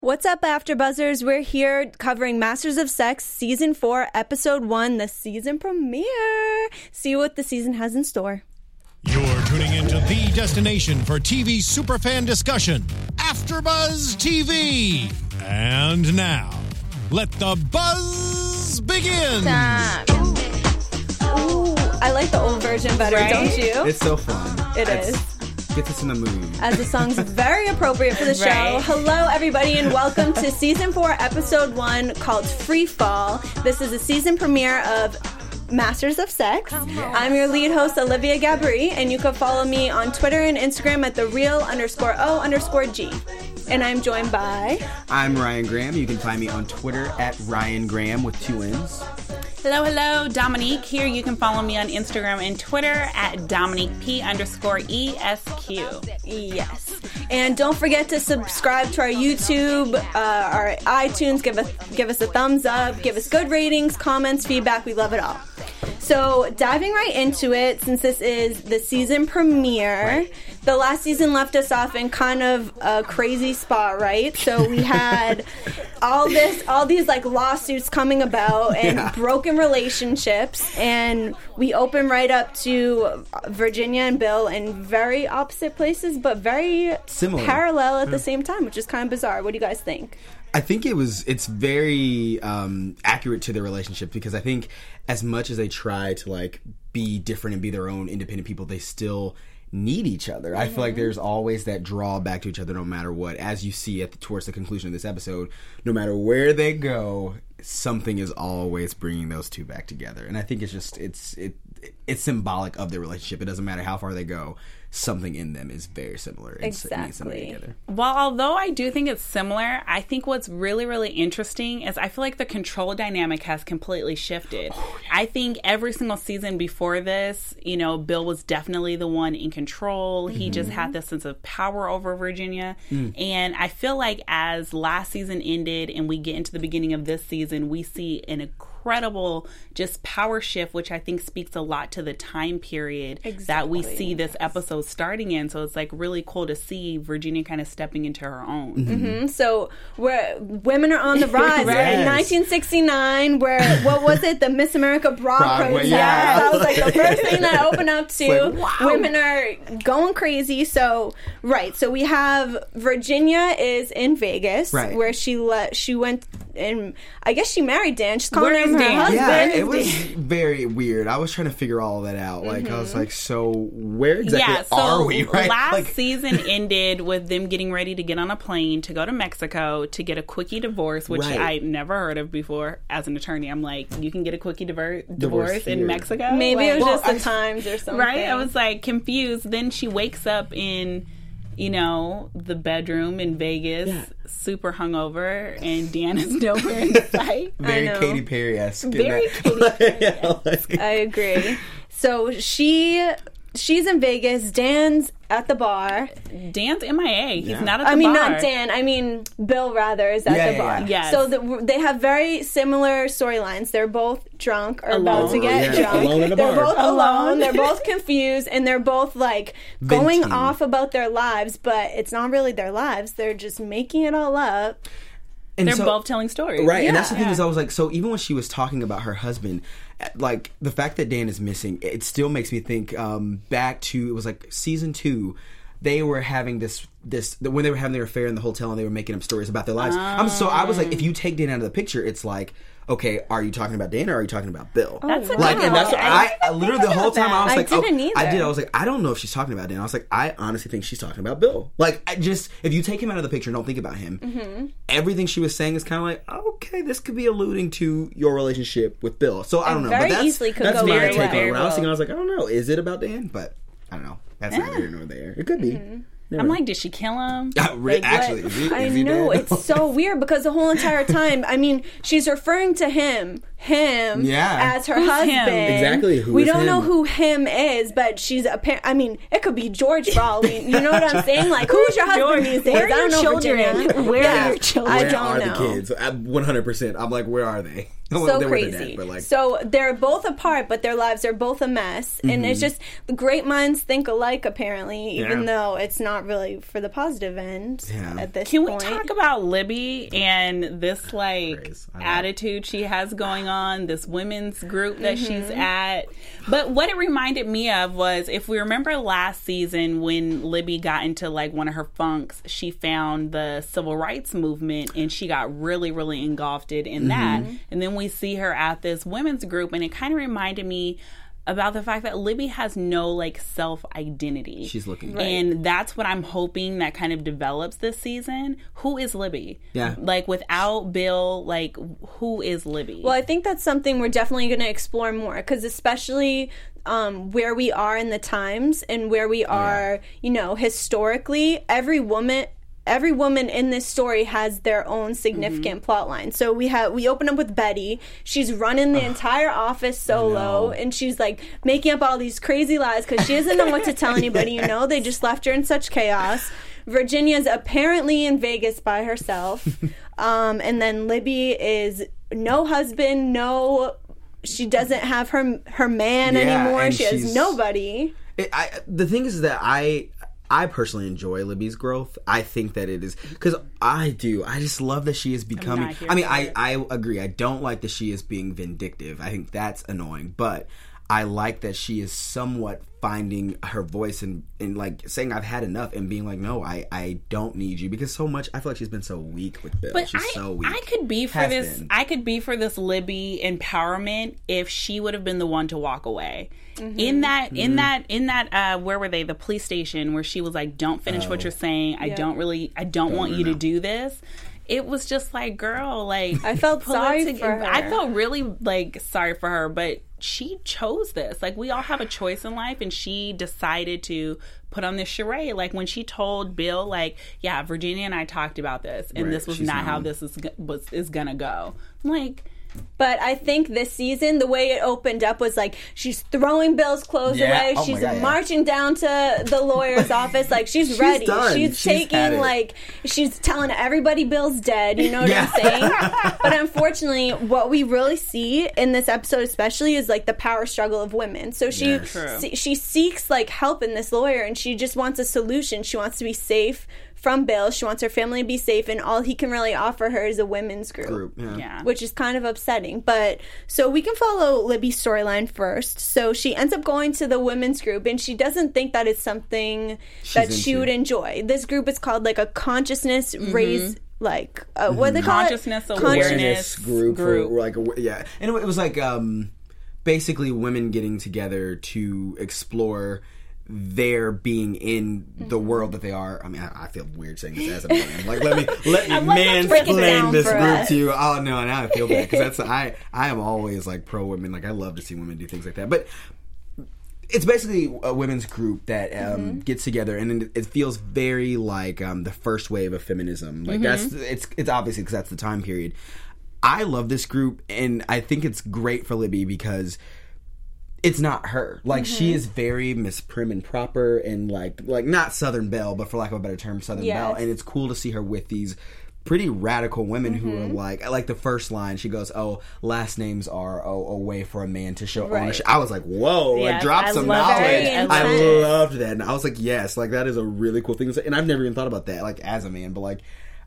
What's up, AfterBuzzers? We're here covering Masters of Sex Season 4, Episode 1, the season premiere. See what the season has in store. You're tuning into the destination for TV superfan discussion, AfterBuzz TV. And now, let the buzz begin. Ooh, I like the old version better, right? Don't you? It's so fun. It's gets us in the mood. As the song's very appropriate for the show. Right. Hello, everybody, and welcome to Season 4, Episode 1, called Free Fall. This is the season premiere of Masters of Sex. Yes. I'm your lead host, Olivia Gabri, and you can follow me on Twitter and Instagram at @thereal_O_G. And I'm joined by... I'm Ryan Graham. You can find me on Twitter at Ryan Graham with 2 N's. Hello, Dominique here. You can follow me on Instagram and Twitter at DominiqueP_ESQ. Yes. And don't forget to subscribe to our YouTube, our iTunes. Give us a thumbs up. Give us good ratings, comments, feedback. We love it all. So diving right into it, since this is the season premiere, the last season left us off in kind of a crazy spot, right? So we had all these like lawsuits coming about and broken relationships, and we open right up to Virginia and Bill in very opposite places, but very similar, parallel at the same time, which is kind of bizarre. What do you guys think? I think it's very accurate to their relationship, because I think as much as they try to like be different and be their own independent people, they still need each other. I feel like there's always that drawback to each other no matter what. As you see towards the conclusion of this episode, no matter where they go, something is always bringing those two back together. And I think it's just it's symbolic of their relationship. It doesn't matter how far they go. Something in them is very similar. Exactly. Well, although I do think it's similar, I think what's really, really interesting is I feel like the control dynamic has completely shifted. Oh, yeah. I think every single season before this, Bill was definitely the one in control. Mm-hmm. He just had this sense of power over Virginia. And I feel like as last season ended and we get into the beginning of this season, we see an incredible just power shift, which I think speaks a lot to the time period that we see this episode starting in. So it's like really cool to see Virginia kind of stepping into her own. Mm-hmm. So women are on the rise. Right. In 1969, what was it? The Miss America bra protest. Yeah. That was like the first thing that I opened up to. Like, wow. Women are going crazy. So we have Virginia is in Vegas, where she went, and I guess she married Dan. She's calling him her husband. Yeah, it was very weird. I was trying to figure all of that out. Like, I was like, so where exactly are we? Right? Last season ended with them getting ready to get on a plane to go to Mexico to get a quickie divorce, which I never heard of before. As an attorney, I'm like, you can get a quickie divorce in Mexico? Maybe it was just the times or something. Right? I was like confused. Then she wakes up in the bedroom in Vegas, super hungover, and Dan is nowhere in sight. Very Katy Perry-esque. Very Katy Perry-esque. I agree. So she's in Vegas. Dan's at the bar. Dan's MIA. He's not at the bar. I mean, not Dan. Bill, rather, is at the bar. Yes. So they have very similar storylines. They're both drunk or about to get drunk. Alone in the bar. They're both alone. They're both confused. And they're both, like, going off about their lives. But it's not really their lives. They're just making it all up. And they're both telling stories. Right. Yeah. And that's the thing is I was like, so even when she was talking about her husband, like, the fact that Dan is missing, it still makes me think back to, it was like season 2, they were having this when they were having their affair in the hotel and they were making up stories about their lives. So I was like, if you take Dan out of the picture, it's like, okay, are you talking about Dan or are you talking about Bill? That's a good and that's what I literally the whole time I was like, I was like, I don't know if she's talking about Dan. I was like, I honestly think she's talking about Bill. Like, if you take him out of the picture and don't think about him, everything she was saying is kind of like, okay, this could be alluding to your relationship with Bill. So I don't know. Very but easily could that's go my very take on it. well. When I was thinking, I was like, I don't know. Is it about Dan? But I don't know. That's neither here nor there. It could be. I'm like, did she kill him? Actually, I know, it's so weird because the whole entire time, I mean, she's referring to him him Yeah. as her Who's husband. him? Exactly, who we is don't know him? who him is, but she's I mean, it could be George for all we. You know what I'm saying? Like, who's your husband these days? Where are I don't your know, children? Virginia. Where Yeah. are your children? I Where don't are know. the kids? 100%. I'm like, where are they? So They were crazy. dead, but like, So they're both apart, but their lives are both a mess, and it's just the great minds think alike. Apparently, even Yeah. though it's not really for the positive end Yeah. at this Can we point. talk about Libby and this like Praise. I know. attitude she has going on, this women's group that she's Mm-hmm. at? But what it reminded me of was, if we remember last season when Libby got into like one of her funks, she found the civil rights movement and she got really, really engulfed in that. And then we see her at this women's group, and it kind of reminded me about the fact that Libby has no like self identity. She's looking. And that's what I'm hoping that kind of develops this season. Who is Libby? Yeah. Like, without Bill, like, who is Libby? Well, I think that's something we're definitely going to explore more, because especially where we are in the times and where we are, you know, historically, every woman in this story has their own significant plot line. So we open up with Betty. She's running the entire office solo, and she's like making up all these crazy lies because she doesn't know what to tell anybody. You know, they just left her in such chaos. Virginia's apparently in Vegas by herself, and then Libby is no husband, she doesn't have her man anymore. and She has she's- nobody. The thing is that I personally enjoy Libby's growth. I think that it is, because I just love that she is becoming. not here I mean, for it. I agree. I don't like that she is being vindictive. I think that's annoying. But I like that she is somewhat finding her voice and like saying I've had enough, and being like, no, I don't need you, because so much I feel like she's been so weak with Bill. But She's so weak. I could be for Has this. been. I could be for this Libby empowerment if she would have been the one to walk away. In that, where were they? The police station, where she was like, "Don't finish what you're saying. I don't want you to do this." It was just like, girl, like, I felt pull it sorry for her. I felt really like sorry for her, but she chose this. Like, we all have a choice in life, and she decided to put on this charade. Like, when she told Bill, like, yeah, Virginia and I talked about this, and Right, this was she's not how known. this is gonna go. I'm like, But I think this season, the way it opened up was like she's throwing Bill's clothes Yeah. away. Oh my She's God, yeah. marching down to the lawyer's office. Like, she's ready. done. She's She's had taking, it. like, she's telling everybody Bill's dead. You know what I'm saying? But unfortunately, what we really see in this episode especially is like the power struggle of women. So she Yes. True. she seeks like help in this lawyer, and she just wants a solution. She wants to be safe from Bill. She wants her family to be safe, and all he can really offer her is a women's group. yeah. Which is kind of upsetting. But so we can follow Libby's storyline first. So she ends up going to the women's group, and she doesn't think that it's something that she into. would enjoy. This group is called like a consciousness raise, like what do they call Consciousness it? awareness group. group. Like, yeah, and it was like basically women getting together to explore their being in the world that they are. I mean, I feel weird saying this as a man. Like, let me break it down mansplain this for group us. to you. Oh no, now I feel bad, because that's I am always like pro women. Like, I love to see women do things like that, but. It's basically a women's group that gets together, and it feels very like the first wave of feminism. Like, it's obviously because that's the time period. I love this group, and I think it's great for Libby because it's not her. Like, she is very Miss Prim and Proper, and like not Southern Belle, but for lack of a better term, Southern Yes. Belle. And it's cool to see her with these pretty radical women who are like the first line, she goes, "Oh, last names are a way for a man to show Right. ownership." I was like, whoa, like, Yes, drop I some love knowledge. it. I Intense. loved that, and I was like, yes, like, that is a really cool thing to say. And I've never even thought about that, like, as a man, but like,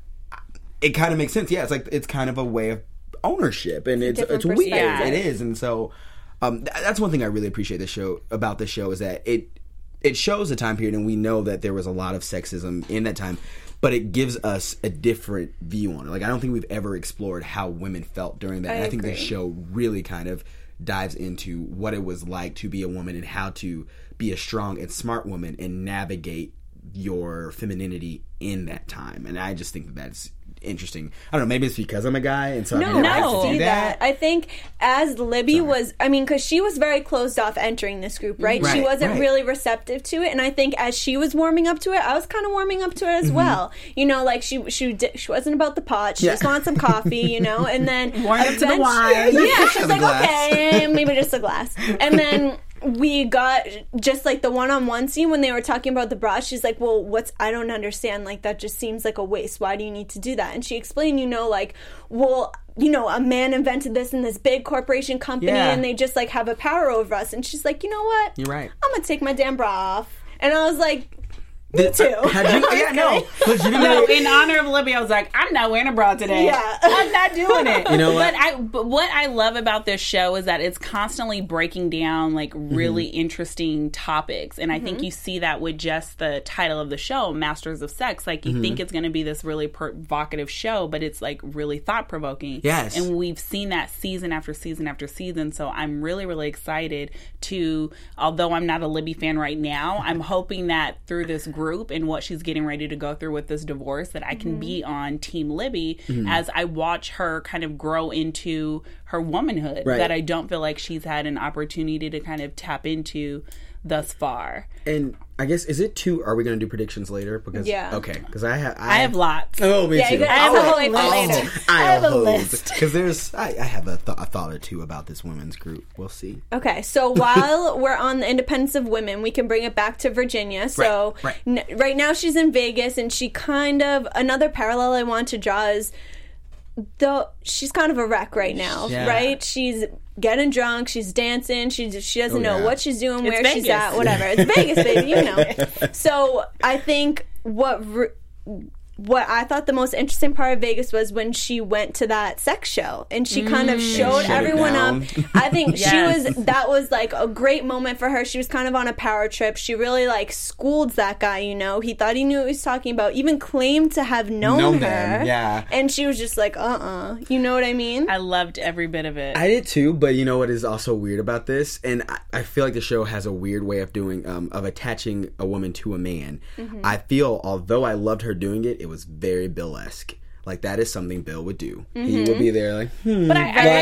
it kind of makes sense. Yeah, it's like, it's kind of a way of ownership, and it's different weird. perspective. It is. And so that's one thing I really appreciate about this show is that it shows a time period, and we know that there was a lot of sexism in that time, but it gives us a different view on it. Like, I don't think we've ever explored how women felt during that. And I think this agree. show really kind of dives into what it was like to be a woman and how to be a strong and smart woman and navigate your femininity in that time. And I just think that's interesting. I don't know, maybe it's because I'm a guy, and so No, I've never had to I do see that. I think as Libby was, I mean, because she was very closed off entering this group, right? She wasn't really receptive to it, and I think as she was warming up to it, I was kind of warming up to it as well. You know, like she wasn't about the pot. She just wanted some coffee, you know, and then warming up to the wine. Yeah, she's like, okay, maybe just a glass, and then. We got just like the one-on-one scene when they were talking about the bra. She's like, well, I don't understand. Like, that just seems like a waste. Why do you need to do that? And she explained, you know, like, well, you know, a man invented this in this big corporation company and they just like have a power over us. And she's like, you know what? You're right. I'm going to take my damn bra off. And I was like, me too. No, in honor of Libby, I was like, I'm not wearing a bra today. Yeah. I'm not doing it. You know what? But what I love about this show is that it's constantly breaking down like really interesting topics. And I think you see that with just the title of the show, Masters of Sex. Like, you think it's going to be this really provocative show, but it's like really thought-provoking. Yes. And we've seen that season after season after season. So I'm really, really excited to, although I'm not a Libby fan right now, I'm hoping that through this group and what she's getting ready to go through with this divorce, that I can be on Team Libby as I watch her kind of grow into her womanhood that I don't feel like she's had an opportunity to kind of tap into thus far. And I guess, is it too, are we going to do predictions later? Because okay, because I have lots. Oh, me too. I have a whole later. I have a list. Because there's, I have a thought or two about this women's group. We'll see. Okay, so while we're on the independence of women, we can bring it back to Virginia. So right now she's in Vegas, and she kind of, another parallel I want to draw is, she's kind of a wreck right now, right? She's getting drunk, she's dancing, she doesn't know what she's doing, where she's at, whatever. It's Vegas, baby, you know. So I think what I thought the most interesting part of Vegas was when she went to that sex show and she kind of showed everyone up. I think that was like a great moment for her. She was kind of on a power trip. She really like schooled that guy, you know. He thought he knew what he was talking about, even claimed to have known her. And she was just like, you know what I mean? I loved every bit of it. I did too, but you know what is also weird about this? And I feel like the show has a weird way of doing, of attaching a woman to a man. I feel, although I loved her doing it, it was very Bill-esque. Like, that is something Bill would do. He would be there like, But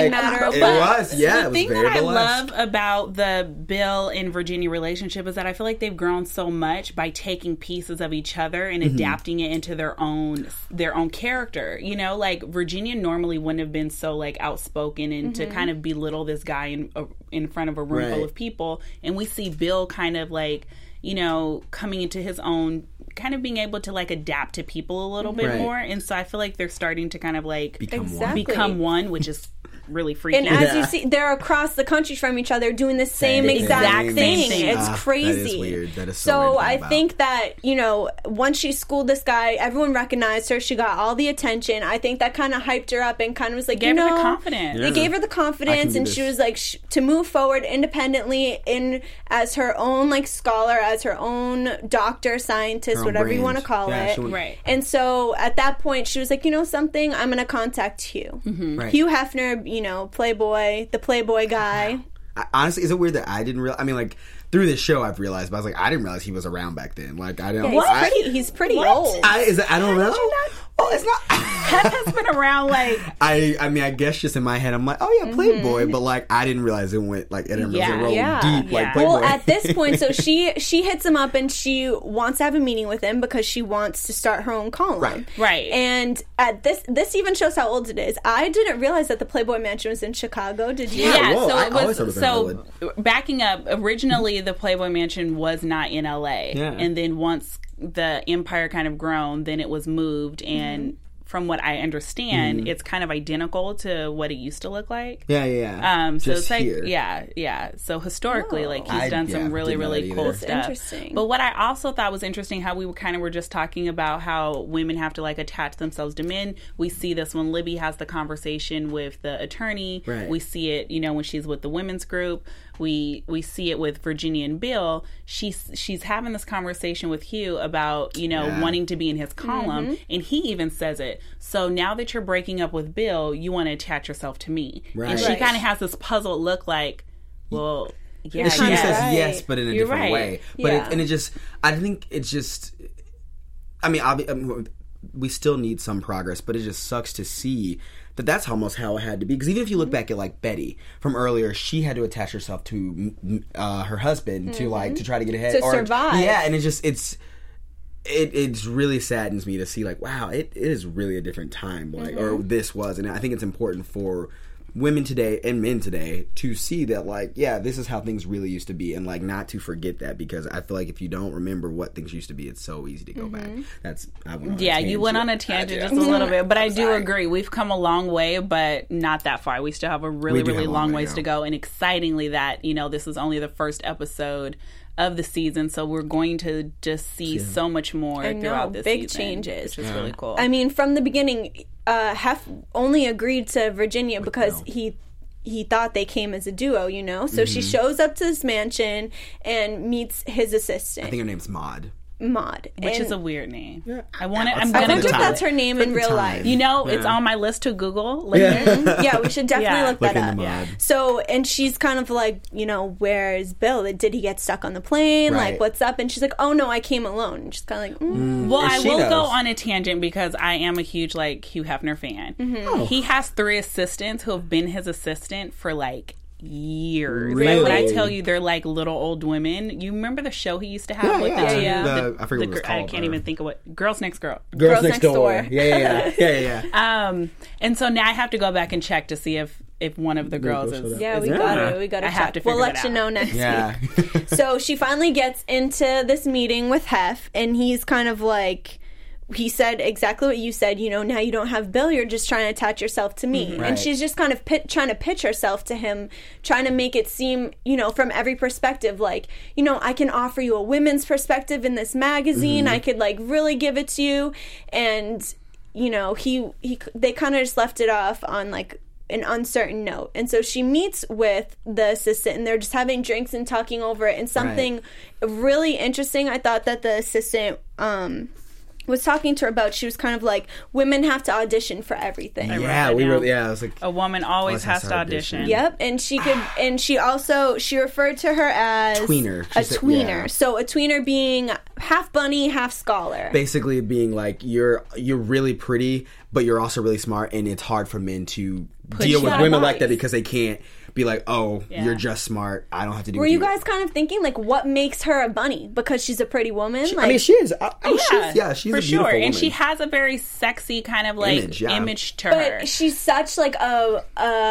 it was the thing that I love about the Bill and Virginia relationship is that I feel like they've grown so much by taking pieces of each other and adapting it into their own character. You know, like, Virginia normally wouldn't have been so like outspoken and to kind of belittle this guy in front of a room full of people, and we see Bill kind of like, you know, coming into his own, kind of being able to like adapt to people a little bit more. And so I feel like they're starting to kind of like become one, which is really freaky. And as you see, they're across the country from each other doing the same exact thing. It's crazy. That is weird. That is so weird I think that, you know, once she schooled this guy, everyone recognized her. She got all the attention. I think that kind of hyped her up and kind of was like, gave her the confidence. They gave her the confidence, and she was like, to move forward independently as her own like scholar, as her own doctor, scientist, whatever you want to call it. Right. And so at that point, she was like, you know something? I'm going to contact Hugh. Hugh Hefner, you know, Playboy, the Playboy guy. Honestly, is it weird that I didn't realize? I mean, like, through this show, I've realized, but I was like, I didn't realize he was around back then. Like, I didn't. He's pretty old. I don't know. Oh, it's not. Hef has been around like. I mean, I guess just in my head, I'm like, oh yeah, Playboy, but like, I didn't realize it went like it deep like Playboy. Well, at this point, so she hits him up and she wants to have a meeting with him because she wants to start her own column. Right. And at this even shows how old it is. I didn't realize that the Playboy Mansion was in Chicago. Did you? Yeah. Whoa, so it was. So backing up, originally the Playboy Mansion was not in LA, and then once the empire kind of grown, then it was moved, and from what I understand, it's kind of identical to what it used to look like. Yeah. So it's like, yeah. So historically, like, he's done some really, really cool stuff. Interesting. But what I also thought was interesting, how we were just talking about how women have to like attach themselves to men. We see this when Libby has the conversation with the attorney. Right. We see it, you know, when she's with the women's group. We see it with Virginia and Bill. She's having this conversation with Hugh about, you know, wanting to be in his column, and he even says it. So now that you're breaking up with Bill, you want to attach yourself to me. Right. And she kind of has this puzzled look like, well, yeah. And she says yes, but in a different way. But yeah. I think it's just. I mean, we still need some progress, but it just sucks to see that that's almost how it had to be. Because even if you look back at like Betty from earlier, she had to attach herself to her husband to try to get ahead to survive. Yeah, and it really saddens me to see like, wow, it is really a different time, like or this was, and I think it's important for women today and men today to see that, like, yeah, this is how things really used to be, and like not to forget that, because I feel like if you don't remember what things used to be, it's so easy to go back. You went on a tangent just a little bit, but I do agree we've come a long way, but not that far. We still have a really long ways to go, and excitingly that this is only the first episode of the season, so we're going to just see so much more throughout this big season, changes, which is really cool. I mean, from the beginning, Hef only agreed to Virginia because he thought they came as a duo, So she shows up to this mansion and meets his assistant. I think her name's Maud. Which is a weird name. Yeah. I wonder if that's her name in real life. It's on my list to Google later. Yeah, we should definitely look that up. Yeah. So, and she's kind of like, where's Bill? Did he get stuck on the plane? Right. Like, what's up? And she's like, oh no, I came alone. And she's kind of like, Well, I will go on a tangent because I am a huge Hugh Hefner fan. Oh. He has 3 assistants who have been his assistant for years. Really? When I tell you they're like little old women. You remember the show he used to have with I forget what it was called. I can't even think of what. Girls Next Girl. Girls Next Door. Yeah. And so now I have to go back and check to see if one of the girls is. Yeah, we got to check. Have to figure we'll let you know next week. So she finally gets into this meeting with Hef, and he's kind of like, he said exactly what you said, now you don't have Bill, you're just trying to attach yourself to me. Right. And she's just kind of trying to pitch herself to him, trying to make it seem, from every perspective, like, I can offer you a women's perspective in this magazine, I could really give it to you. And, they kind of just left it off on an uncertain note. And so she meets with the assistant, and they're just having drinks and talking over it. And something really interesting I thought that the assistant was talking to her about, she was kind of like, women have to audition for everything. I was like, a woman always has to audition. Yep, and she referred to her as tweener. A tweener. So a tweener being half bunny, half scholar. Basically being like, you're really pretty, but you're also really smart, and it's hard for men to deal with women like that because they can't be like, you're just smart, I don't have to do. Were you guys kind of thinking what makes her a bunny? Because she's a pretty woman? She is. She's for a beautiful sure, woman. and she has a very sexy kind of image to her. But she's such a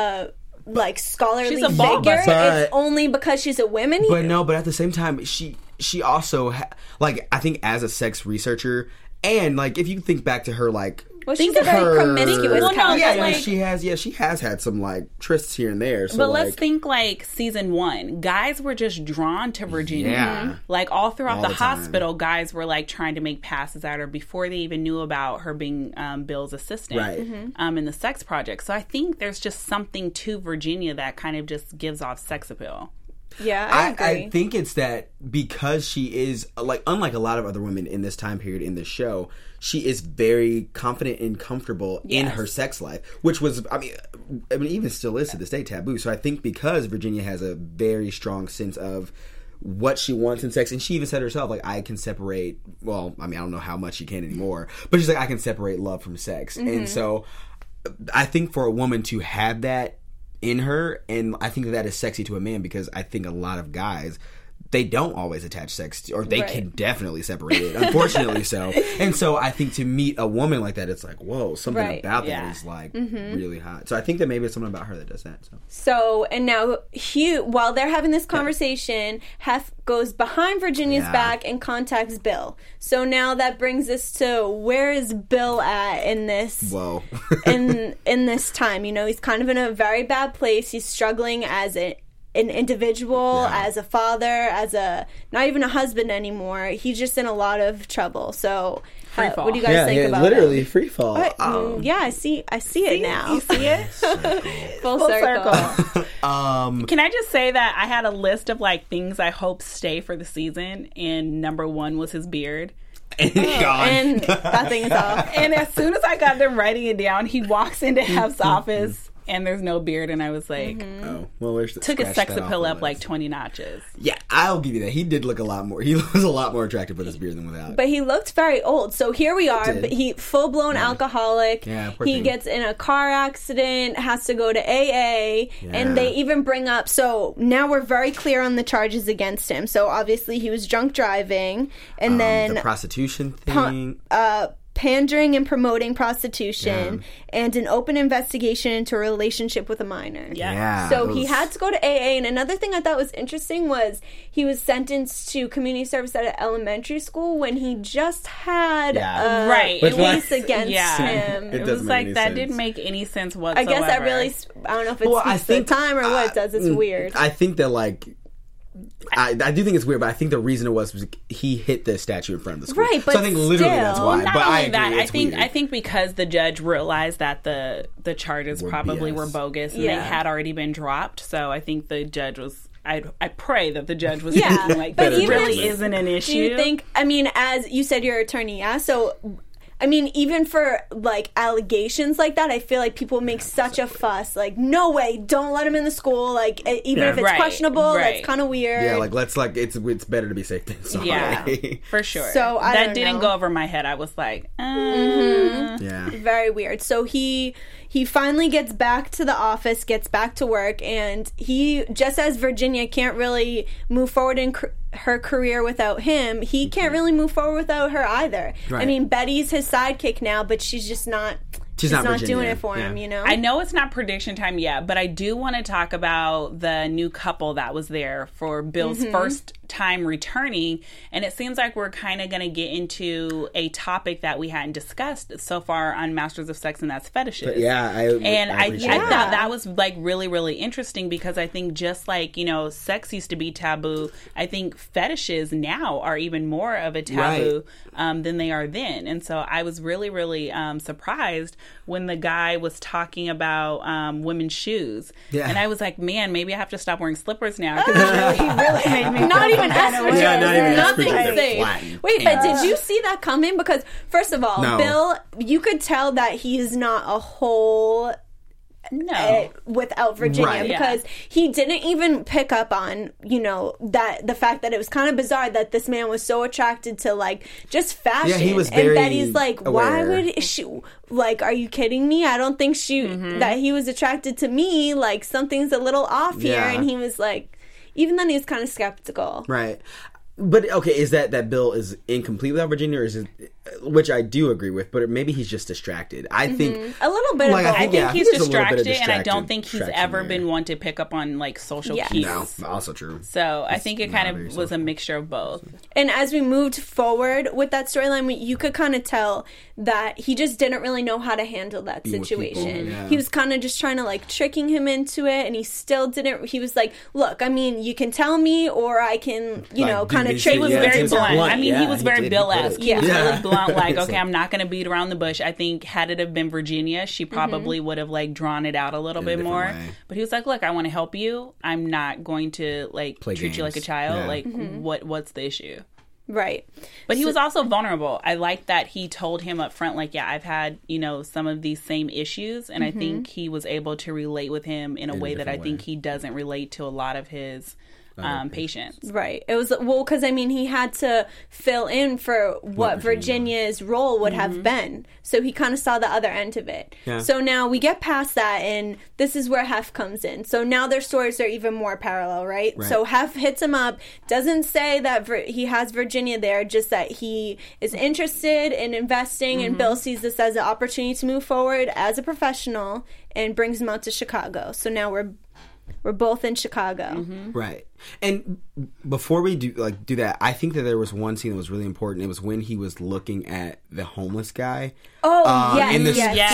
scholarly she's a figure. It's only because she's a woman. But at the same time, she also I think as a sex researcher, and if you think back to her she's a very promiscuous character. She has had some trysts here and there. So, but let's think season 1. Guys were just drawn to Virginia. Yeah. All throughout the hospital, guys were trying to make passes at her before they even knew about her being Bill's assistant. Right. In the sex project. So I think there's just something to Virginia that kind of just gives off sex appeal. Yeah, I agree. I think it's that because she is unlike a lot of other women in this time period in this show, she is very confident and comfortable in her sex life, which was, I mean, even still is to this day taboo. So I think because Virginia has a very strong sense of what she wants in sex, and she even said herself, I can separate. Well, I mean, I don't know how much she can anymore, but she's I can separate love from sex, and so I think for a woman to have that in her, and I think that is sexy to a man, because I think a lot of guys, they don't always attach sex or they can definitely separate it, unfortunately so. And so I think to meet a woman like that, it's whoa, something about that is really hot. So I think that maybe it's something about her that does that. So and now Hugh, while they're having this conversation, Hef goes behind Virginia's back and contacts Bill. So now that brings us to, where is Bill at in this in this time? He's kind of in a very bad place. He's struggling as an individual, as a father, as not even a husband anymore. He's just in a lot of trouble. So what do you guys think about literally it? Free fall. I see it now. You see it? Full circle. Can I just say that I had a list of things I hope stay for the season, and number 1 was his beard. And gone. And that thing is off. And as soon as I got them writing it down, he walks into Hef's office and there's no beard, and I was like, Oh, well, there's took his scratch sex that off appeal the up like list. 20 notches. Yeah, I'll give you that. He did look a lot more. He was a lot more attractive with his beard than without. But he looked very old. So here we are. did. But he full-blown alcoholic. Yeah, poor he thing. gets in a car accident, has to go to AA, and they even bring up. So now we're very clear on the charges against him. So obviously he was drunk driving, and then the prostitution thing. pandering and promoting prostitution, and an open investigation into a relationship with a minor. Yeah. So it he was- had to go to AA. And another thing I thought was interesting was he was sentenced to community service at an elementary school when he just had Yeah. a Right. Which It one? was- case against him. It It doesn't was make like, any that sense. didn't make any sense I whatsoever. guess that really, I don't know if it's Well, I think the time or what it does. It's weird. I think that like. I do think it's weird, but I think the reason it was he hit the statue in front of the school. Right, but so I think literally still- that's Well, why. Not But I only agree, that, it's weird. I think because the judge realized that the charges probably BS. were bogus and Yeah. they had already been dropped. So I think the judge was. I pray that the judge was Yeah, thinking like but this even really if- isn't an issue. Do you think, I mean, as you said, you're an attorney, yeah? So, I mean, even for, like, allegations like that, I feel like people make such a fuss. Like, no way, don't let him in the school. Like, even if it's Right, questionable, right. that's kind of weird. yeah, like let's like it's better to be safe than sorry. Yeah, for sure. So, I that don't didn't know. go over my head. I was like, yeah. Very weird. So he finally gets back to the office, gets back to work, and he, just as Virginia can't really move forward in her career without him, he can't really move forward without her either. Right. I mean, Betty's his sidekick now, but she's just not. She's not doing Virginia. it for him, Yeah. you know. I know it's not prediction time yet, but I do want to talk about the new couple that was there for Bill's Mm-hmm. first time returning. And it seems like we're kind of going to get into a topic that we hadn't discussed so far on Masters of Sex, and that's fetishes. But yeah, I appreciate I that. thought that was like really, really interesting because I think just like, you know, sex used to be taboo, I think fetishes now are even more of a taboo than they are then. And so I was really, really surprised when the guy was talking about women's shoes. Yeah. And I was like, man, maybe I have to stop wearing slippers now because he really made me not even estrogen. Yeah, not even nothing estrogen. safe. Flattened. Wait, but did you see that coming? Because first of all, No. Bill, you could tell that he's not a whole No. without Virginia Right. because he didn't even pick up on, you know, that the fact that it was kind of bizarre that this man was so attracted to like just fashion. Yeah, he was and very Betty's like, why aware. would she, like, are you kidding me? I don't think she that he was attracted to me. Like, something's a little off here. Yeah. And he was like, even then he was kind of skeptical. Right. But okay, is that Bill is incomplete without Virginia, or is it? Which I do agree with, but maybe he's just distracted. I think A little bit Like, of I both. I think Yeah, he's there's a little bit of distracted, and I don't think he's distraction ever there. been one to pick up on like social Yes. cues. no, also true. So I think it not kind very of was a social. mixture of both. And as we moved forward with that storyline, you could kind of tell that he just didn't really know how to handle that Being with people, situation. yeah. He was kind of just trying to like tricking him into it, and he still didn't. He was like, "Look, I mean, you can tell me, or I can, you Like, know, do kind of this trick." He was Yeah, very he was blunt. blunt. I mean, Yeah, he was he very did. He Bill-esque. put it. He was Yeah. really blunt, like, It's okay, like- I'm not going to beat around the bush. I think had it have been Virginia, she probably would have like drawn it out a little In a bit different more. way. But he was like, look, I want to help you. I'm not going to like Play treat you like a games. child. Yeah. Like, what's the issue? Right. But he was also vulnerable. I like that he told him up front, like, yeah, I've had, you know, some of these same issues. And I think he was able to relate with him in a way that I different think way. he doesn't relate to a lot of his patients. Right. It was, well, because I mean, he had to fill in for what Virginia's role would have been. So he kind of saw the other end of it. Yeah. So now we get past that, and this is where Hef comes in. So now their stories are even more parallel, right? Right. So Hef hits him up, doesn't say that he has Virginia there, just that he is interested in investing, and Bill sees this as an opportunity to move forward as a professional and brings him out to Chicago. So now we're both in Chicago. Right. And before we do that, I think that there was one scene that was really important. It was when he was looking at the homeless guy. Oh, yes, in this- yes.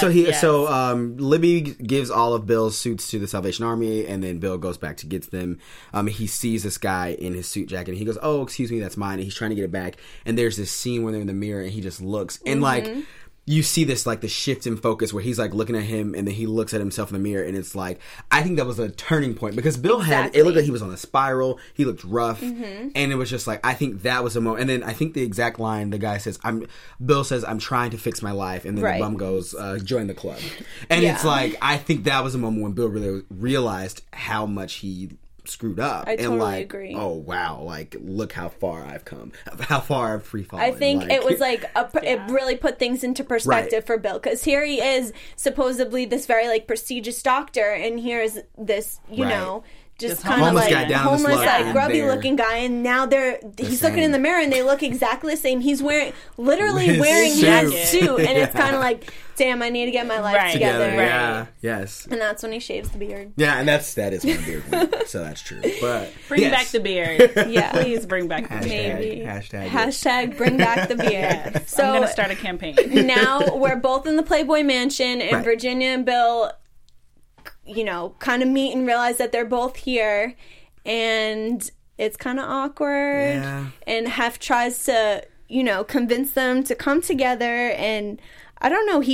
Libby gives all of Bill's suits to the Salvation Army, and then Bill goes back to get them. He sees this guy in his suit jacket, and he goes, "Oh, excuse me, that's mine." And he's trying to get it back. And there's this scene where they're in the mirror, and he just looks and like. you see this like the shift in focus where he's like looking at him and then he looks at himself in the mirror, and it's like, I think that was a turning point because Bill it looked like he was on a spiral. He looked rough, and it was just like, I think that was a moment. And then I think the exact line the guy says, Bill says, "I'm trying to fix my life," and then the bum goes, "Join the club." And it's like, I think that was a moment when Bill really realized how much he screwed up. I totally like, agree. Oh wow, like look how far I've come, how far I've free fallen. I think it was like it really put things into perspective for Bill, because here he is supposedly this very like prestigious doctor, and here's this you know just kind of like homeless, like grubby looking guy, and now he's looking in the mirror and they look exactly the same. He's literally wearing that suit, and it's kind of like, damn, I need to get my life together. Yeah, yes. And that's when he shaves the beard. Yeah, and that is when beard went, so that's true. But bring back the beard. Yeah, please bring back the beard. Maybe hashtag bring back the beard. Yes. So I'm gonna start a campaign. Now we're both in the Playboy Mansion, and Virginia and Bill, you know, kind of meet and realize that they're both here, and it's kind of awkward. Yeah. And Hef tries to, you know, convince them to come together, and I don't know,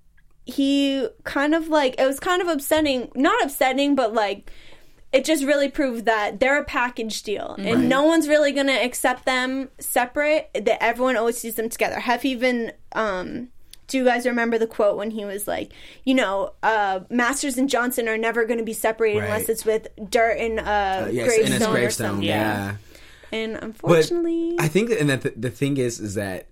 he kind of like, it was kind of upsetting, not upsetting, but like, it just really proved that they're a package deal, and no one's really going to accept them separate, that everyone always sees them together. Hef even, do you guys remember the quote when he was like, you know, Masters and Johnson are never going to be separated unless it's with dirt and gravestone or something. Yeah. And unfortunately, but I think that, and that the thing is that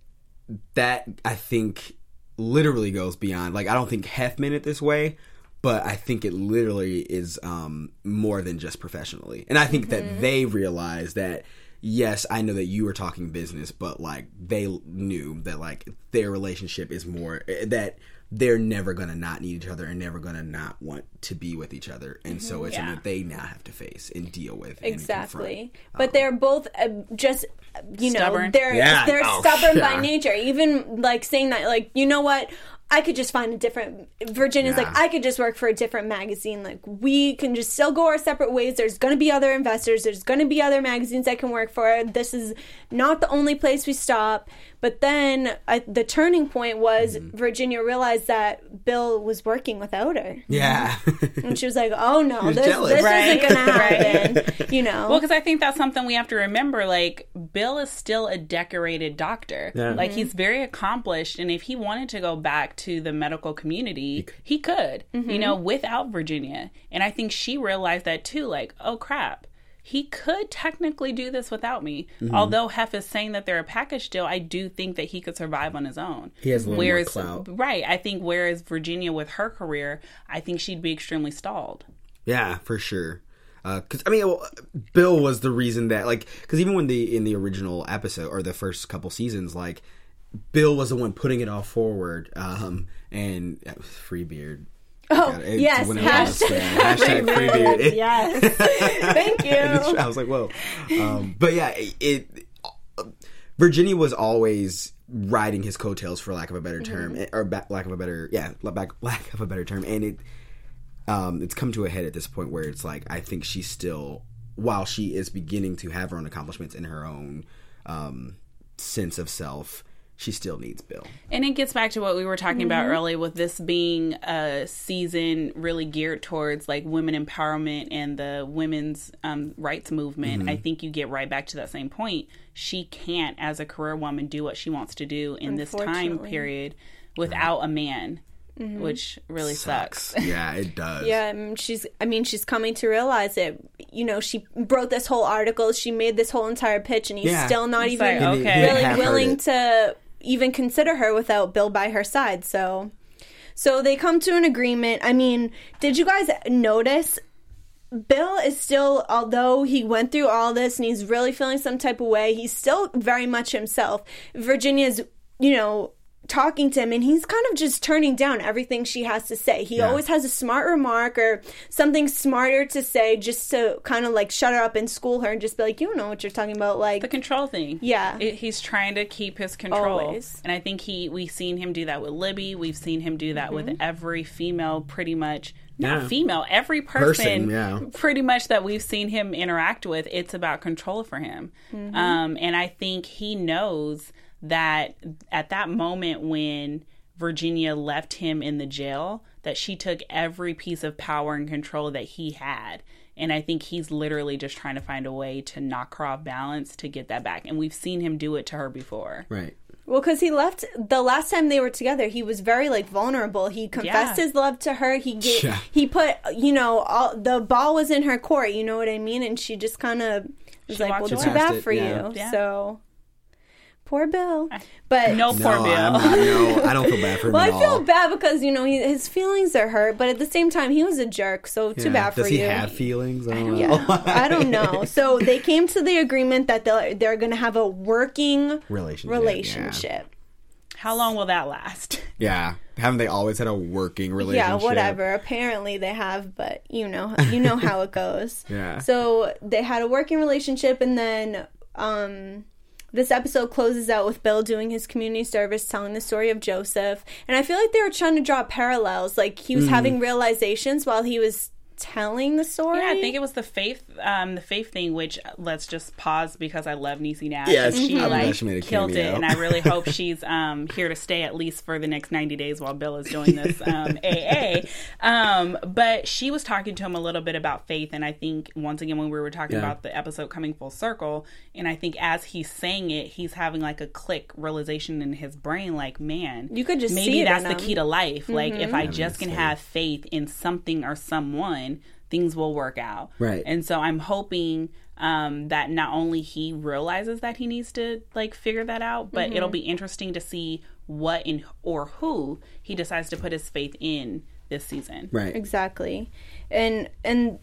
I think literally goes beyond. Like, I don't think Hef meant it this way, but I think it literally is more than just professionally. And I think that they realize that, yes, I know that you were talking business, but like they knew that like their relationship is more, that they're never going to not need each other and never going to not want to be with each other. And so it's something that they now have to face and deal with. Exactly. But they're both just, you stubborn. know, they're stubborn by nature. Even like saying that, like, you know what? I could just find a different... Virginia's like, I could just work for a different magazine. Like, we can just still go our separate ways. There's going to be other investors. There's going to be other magazines I can work for. This is not the only place we stop. But then the turning point was Virginia realized that Bill was working without her. Yeah. And she was like, oh, no, this isn't going to happen. You know? Well, because I think that's something we have to remember. Like, Bill is still a decorated doctor. Yeah. Like, he's very accomplished. And if he wanted to go back to the medical community, he could, you know, without Virginia. And I think she realized that too, like, oh crap, he could technically do this without me. Although Hef is saying that they're a package deal, I do think that he could survive on his own. He has a little more clout. Right. I think whereas Virginia with her career, I think she'd be extremely stalled. Yeah, for sure. Because I mean, Bill was the reason that, like, because even when in the original episode or the first couple seasons, like, Bill was the one putting it all forward, and free beard. Oh, yes. Hashtag free beard. Yes. Thank you. I was like, whoa. But yeah, Virginia was always riding his coattails, for lack of a better term, or lack of a better term. And it's come to a head at this point where it's like, I think she's still, while she is beginning to have her own accomplishments in her own sense of self, she still needs Bill. And it gets back to what we were talking about earlier, with this being a season really geared towards like women empowerment and the women's rights movement. I think you get right back to that same point. She can't, as a career woman, do what she wants to do in this time period without a man. Which really sucks. Yeah, it does. Yeah, she's coming to realize it. You know, she wrote this whole article, she made this whole entire pitch, and he's still not even really willing to even consider her without Bill by her side. So they come to an agreement. I mean, did you guys notice Bill is still, although he went through all this and he's really feeling some type of way, he's still very much himself. Virginia's, you know, talking to him, and he's kind of just turning down everything she has to say. He always has a smart remark or something smarter to say, just to kind of like shut her up and school her and just be like, you don't know what you're talking about. Like the control thing. Yeah. He's trying to keep his control. Always. And I think we've seen him do that with Libby. We've seen him do that with every female, pretty much. Not female, every person pretty much that we've seen him interact with, it's about control for him. And I think he knows that at that moment when Virginia left him in the jail, that she took every piece of power and control that he had. And I think he's literally just trying to find a way to knock her off balance to get that back. And we've seen him do it to her before. Right. Well, because he left the last time they were together, he was very like vulnerable. He confessed his love to her. He put, all the ball was in her court. You know what I mean? And she just kind of was like, "Well, too bad for you." Yeah. So poor Bill. But Poor Bill. I don't feel bad for him well, at I all. feel bad because his feelings are hurt, but at the same time, he was a jerk. So too bad for you. Does he have feelings? I don't know. Yeah, I don't know. So they came to the agreement that they're going to have a working relationship. How long will that last? Yeah. Haven't they always had a working relationship? Yeah, whatever. Apparently they have, but you know how it goes. Yeah. So they had a working relationship, and then this episode closes out with Bill doing his community service, telling the story of Joseph. And I feel like they were trying to draw parallels. Like, he was having realizations while he was telling the story. Yeah, I think it was the faith thing, which let's just pause because I love Niecy Nash. Yes, she made a killed cameo. it, and I really hope she's here to stay at least for the next 90 days while Bill is doing this AA. But she was talking to him a little bit about faith, and I think once again when we were talking about the episode coming full circle, and I think as he's saying it, he's having like a click realization in his brain, like, man, you could just maybe see it that's in the him. key to life. Like, if I just can have faith in something or someone, things will work out. Right. And so I'm hoping that not only he realizes that he needs to like figure that out, but it'll be interesting to see what or who he decides to put his faith in this season. Right. Exactly. And then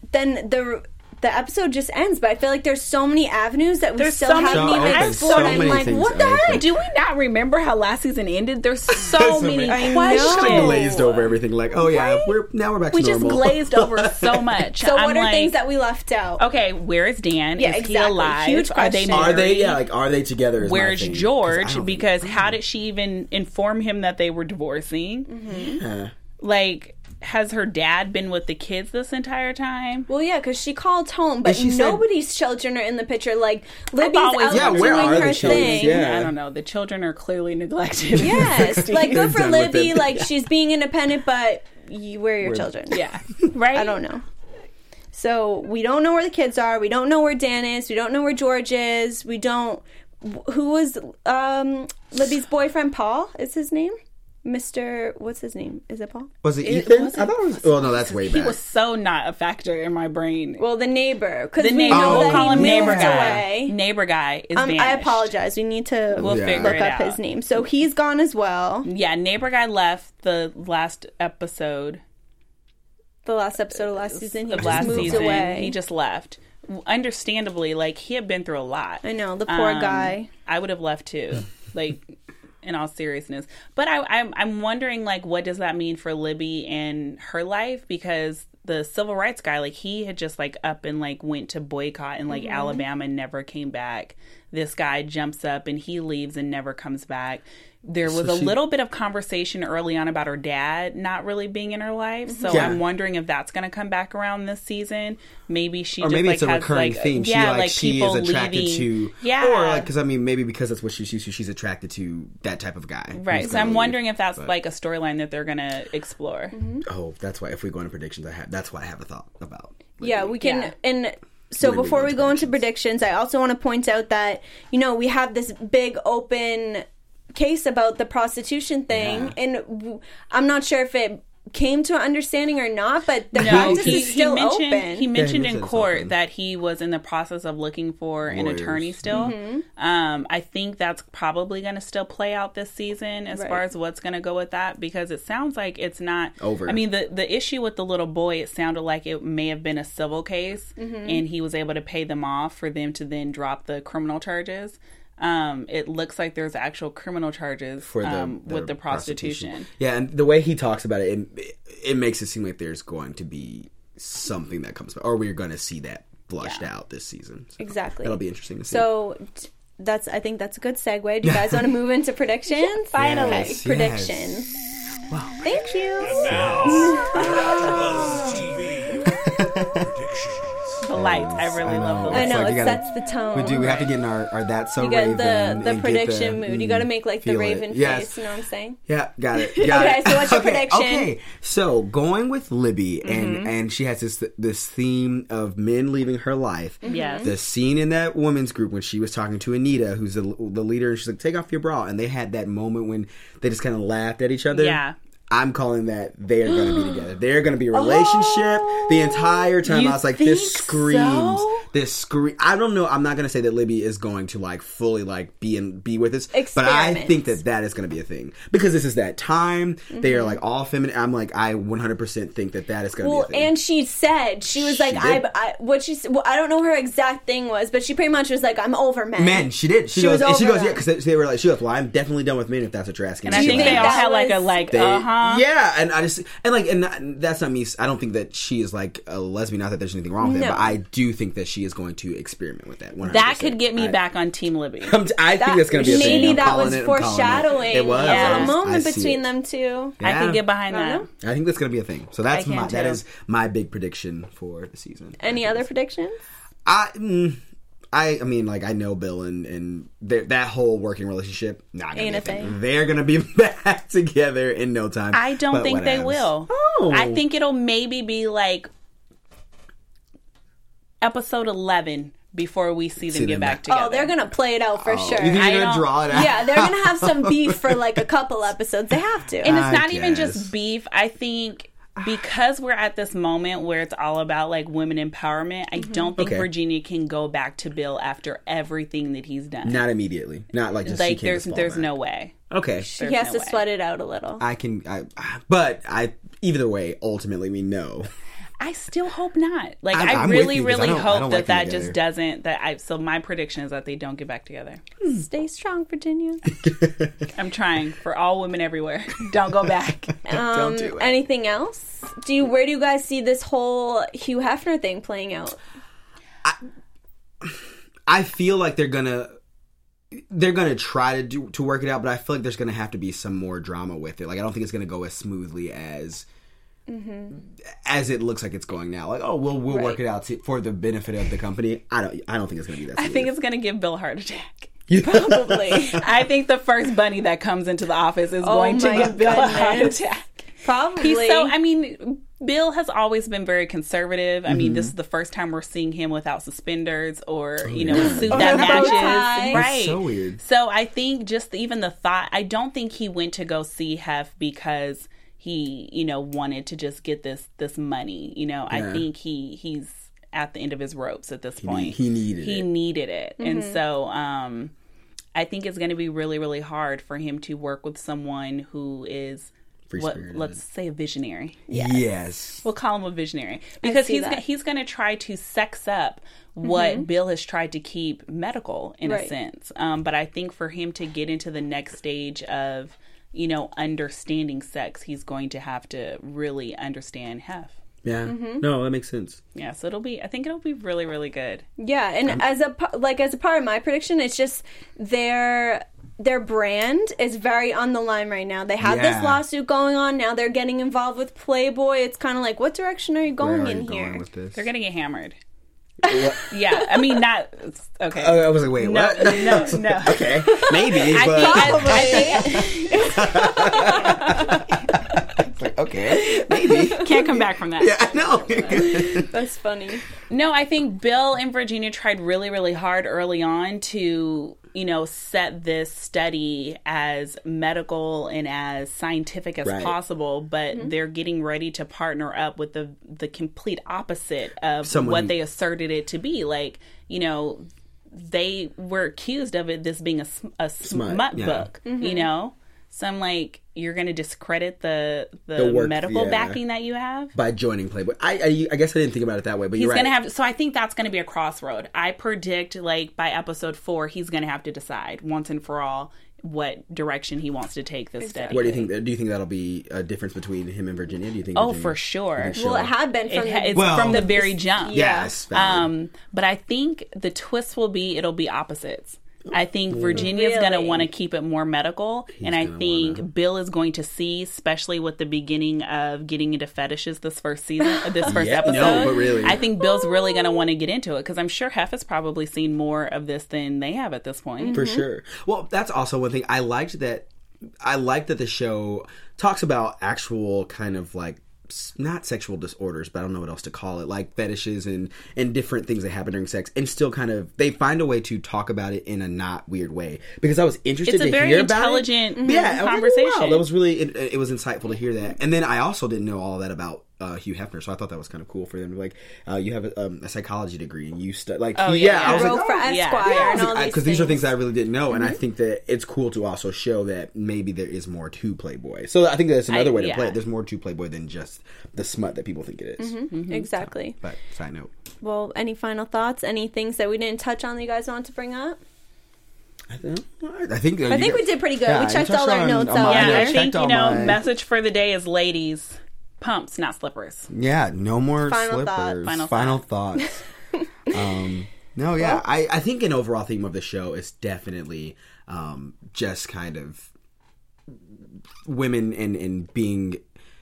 the episode just ends, but I feel like there's so many avenues that we still haven't even explored. I'm like, what the heck? Do we not remember how last season ended? There's so many questions. Kind of glazed over everything. Like, oh yeah, we're back to normal. We just glazed over so much. So what are things that we left out? Okay, where is Dan? Yeah, is he alive? Huge question. Are they together? Where's George? Because how did she even inform him that they were divorcing? Yeah. Like, has her dad been with the kids this entire time? Well, yeah, because she called home, but nobody's children are in the picture. Like, Libby's always- out where doing are her the children? thing. Yeah. I don't know. The children are clearly neglected. Yes, like, good for Done with Libby. them. Like, she's being independent, but where are your children? Yeah. Right? I don't know. So we don't know where the kids are. We don't know where Dan is. We don't know where George is. We don't. Who was Libby's boyfriend? Paul is his name. Mr. What's his name? Is it Paul? Was it Ethan? I thought it was. Well, no, that's way back. He was so not a factor in my brain. Well, the neighbor. Because The we neighbor. know We'll that call he him neighbor moved guy. away. Neighbor guy is vanished. I apologize. We need to We'll figure look it up out. his name. So he's gone as well. Yeah, neighbor guy left the last episode. The last episode of last season, he Of just last moved season. away. He just left. Understandably, like, he had been through a lot. I know, the poor guy. I would have left too. Like, in all seriousness. But I'm wondering, like, what does that mean for Libby and her life? Because the civil rights guy, like, he had just, like, up and, like, went to boycott in, like, Alabama and never came back. This guy jumps up and he leaves and never comes back. There was a little bit of conversation early on about her dad not really being in her life. So I'm wondering if that's going to come back around this season. Maybe she or just, maybe like, it's a has, recurring like, theme. Yeah, she people is attracted leaving. to, Yeah. or like, because I mean, maybe because that's what she's used to. She's attracted to that type of guy, Right. who's So I'm gonna wondering leave. if that's like a storyline that they're going to explore. Oh, that's why. If we go into predictions, that's why I have a thought about. Yeah, we can. Yeah. And so When we before go we into go into predictions, I also want to point out that, we have this big open case about the prostitution thing. And I'm not sure if it came to an understanding or not, but the practice is still open. He mentioned said in it's court open. that he was in the process of looking for an Lawyers. attorney still. I think that's probably going to still play out this season as far as what's going to go with that, because it sounds like it's not over. I mean, the issue with the little boy, it sounded like it may have been a civil case, and he was able to pay them off for them to then drop the criminal charges. It looks like there's actual criminal charges For with the prostitution. Yeah, and the way he talks about it makes it seem like there's going to be something that comes back, or we're going to see that flushed out this season. So Exactly. that'll be interesting to see. So I think that's a good segue. Do you guys want to move into predictions? Finally. Yes, Predictions. Wow. Thank you. Buzz TV predictions. the lights. I really love the lights. I know, like it you gotta- sets the tone. We do. We have to get in our That's So You get Raven. the and prediction get mood. You got to make like the feel it. Raven Yes. face. You know what I'm saying? Yeah, got it. Okay, so what's your prediction? Okay, so going with Libby, and she has this theme of men leaving her life. Yes. The scene in that women's group when she was talking to Anita, who's the leader, and she's like, "Take off your bra," and they had that moment when they just kind of laughed at each other. Yeah. I'm calling that they are going to be together. They're going to be a relationship the entire time. You I was like, think this screams. so? This scream. I don't know. I'm not going to say that Libby is going to like fully like be with us, but I Experiment. think that is going to be a thing because this is that time. They are like all feminine. I'm like, I 100% think that is going to be a thing. And she said, she was like, did. I don't know her exact thing was, but she pretty much was like, I'm over men. Men, she did. She was goes, and she over goes, yeah, them. because they were like, she goes, well, I'm definitely done with men if that's what you're asking. And I Do you think think they all that had like a was- Yeah, and I just and that's not me. I don't think that she is like a lesbian. Not that there's anything wrong with it, No. but I do think that she is going to experiment with that. 100%. That could get me back on Team Libby. I think that's going to be a thing. Maybe I'm that calling was it, I'm calling foreshadowing. It was. A little Yeah. moment I see between it. them two. I can get behind I that. don't I think that's going to be a thing. So that's I can that too. is my big prediction for the season. Any other predictions? I mean, like, I know Bill and that whole working relationship, not gonna Ain't be a a thing. thing. They're gonna be back together in no time. I don't But think they whatevs. will. Oh. I think it'll maybe be like episode 11 before we see them See get them back back. together. Oh, they're gonna play it out for sure. You think I they're gonna don't- draw it out? Yeah, they're gonna have some beef for like a couple episodes. They have to. And it's I not even guess. just beef. I think because we're at this moment where it's all about like women empowerment, I don't think Okay. Virginia can go back to Bill after everything that he's done. Not immediately. Not like just like she can't just fall there's back. no way. Okay. he has no to way. sweat it out a little. But either way, ultimately we know. I still hope not. Like I'm I with really, you, 'cause really I hope don't that like them that just together. doesn't. So my prediction is that they don't get back together. Stay strong, Virginia. I'm trying for all women everywhere. Don't go back. Don't do it. Anything else? Where do you guys see this whole Hugh Hefner thing playing out? I feel like they're gonna try to work it out, but I feel like there's gonna have to be some more drama with it. Like I don't think it's gonna go as smoothly as it looks like it's going now. Like, oh, we'll work it out for the benefit of the company. I don't think it's gonna be that. I think it's gonna give Bill a heart attack. Probably. I think the first bunny that comes into the office is going to my give Bill a heart goodness. attack. Probably. Bill has always been very conservative. I mean, this is the first time we're seeing him without suspenders or, a suit that a bow tie. matches. Right. It's so weird. So I think just even the thought, I don't think he went to go see Hef because he, wanted to just get this money. I think he's at the end of his ropes at this point. He needed it. And so I think it's going to be really, really hard for him to work with someone who is let's say a visionary. Yes. We'll call him a visionary because see that. he's going to try to sex up what Bill has tried to keep medical in a Right. sense. But I think for him to get into the next stage of, understanding sex, he's going to have to really understand Hef. Yeah. No, that makes sense. Yeah, so I think it'll be really, really good. Yeah, and as a part of my prediction, it's just their brand is very on the line right now. They have Yeah. this lawsuit going on. Now they're getting involved with Playboy. It's kind of like, what direction are you Where going are in you here? going with this? They're going to get hammered. Yeah, I mean, not... Okay. I was like, wait, No, what? no. Okay, maybe, I but it's like, okay, maybe. can't come back from that. Yeah, I know. That's funny. No, I think Bill and Virginia tried really, really hard early on to, set this study as medical and as scientific as Right. possible, but they're getting ready to partner up with the complete opposite of Someone- what they asserted it to be. Like, they were accused of this being a smut yeah. book, So I'm like, you're going to discredit the work, medical yeah. backing that you have? By joining Playboy. I guess I didn't think about it that way, but He's you're right. going to have... So I think that's going to be a crossroad. I predict, by episode 4, he's going to have to decide once and for all what direction he wants to take this study. What do you think? Do you think that'll be a difference between him and Virginia? Do you think? Oh, Virginia- for sure. Well, it had been from It's Well- from the very jump. Yes. valid. But I think the twist will be it'll be opposites. I think Virginia's going to want to keep it more medical, and I think Bill is going to see, especially with the beginning of getting into fetishes this first episode. No, but really, I think Bill's really going to want to get into it because I'm sure Hef has probably seen more of this than they have at this point. For sure. Well, that's also one thing I liked that the show talks about actual kind of like, not sexual disorders, but I don't know what else to call it, like fetishes and different things that happen during sex, and still kind of they find a way to talk about it in a not weird way, because I was interested to hear about it. It's a very intelligent conversation. Like, wow, that was really it was insightful to hear that. And then I also didn't know all that about Hugh Hefner, so I thought that was kind of cool for them to be like, you have a psychology degree and you like, I was like, for Esquire and all these because these are things that I really didn't know, and I think that it's cool to also show that maybe there is more to Playboy. So I think that's another way to play it. There's more to Playboy than just the smut that people think it is. Exactly. But side note. Well, any final thoughts? Any things that we didn't touch on that you guys want to bring up? I think we did pretty good. We checked all our notes out. Yeah, I think message for the day is ladies. Pumps, not slippers. Yeah, no more Final slippers. Final thoughts. I think an overall theme of the show is definitely just kind of women and being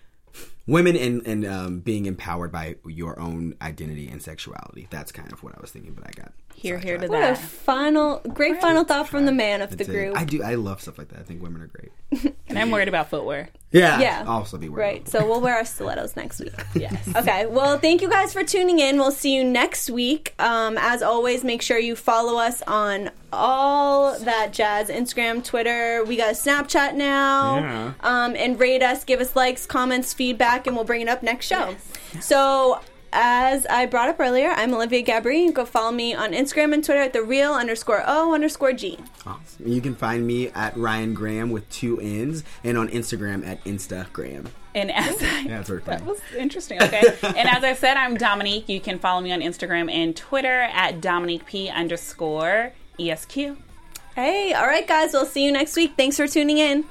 empowered by your own identity and sexuality. That's kind of what I was thinking, but I got here to that. What a great final thought from the man of the group. I love stuff like that. I think women are great. And I'm worried about footwear. Yeah. I'll also be worried. Right. So we'll wear our stilettos next week. Yes. Okay. Well, thank you guys for tuning in. We'll see you next week. As always, make sure you follow us on all that jazz. Instagram, Twitter. We got a Snapchat now. Yeah. And rate us, give us likes, comments, feedback, and we'll bring it up next show. Yes. So, as I brought up earlier, I'm Olivia Gabri. Go follow me on Instagram and Twitter at _real_O_G. Awesome. You can find me at Ryan Graham with 2 N's, and on Instagram at Instagram. And that was interesting. Okay. And as I said, I'm Dominique. You can follow me on Instagram and Twitter at DominiqueP_ESQ. Hey, all right, guys. We'll see you next week. Thanks for tuning in.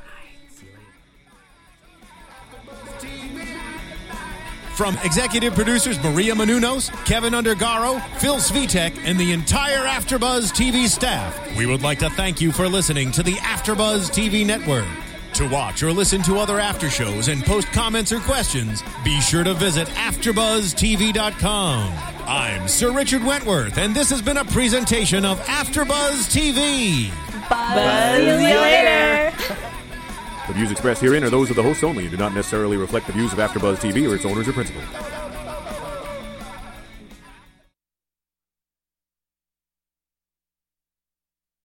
From executive producers Maria Menounos, Kevin Undergaro, Phil Svitek, and the entire AfterBuzz TV staff, we would like to thank you for listening to the AfterBuzz TV network. To watch or listen to other after shows and post comments or questions, be sure to visit AfterBuzzTV.com. I'm Sir Richard Wentworth, and this has been a presentation of AfterBuzz TV. Buzz you later. The views expressed herein are those of the hosts only and do not necessarily reflect the views of AfterBuzz TV or its owners or principals.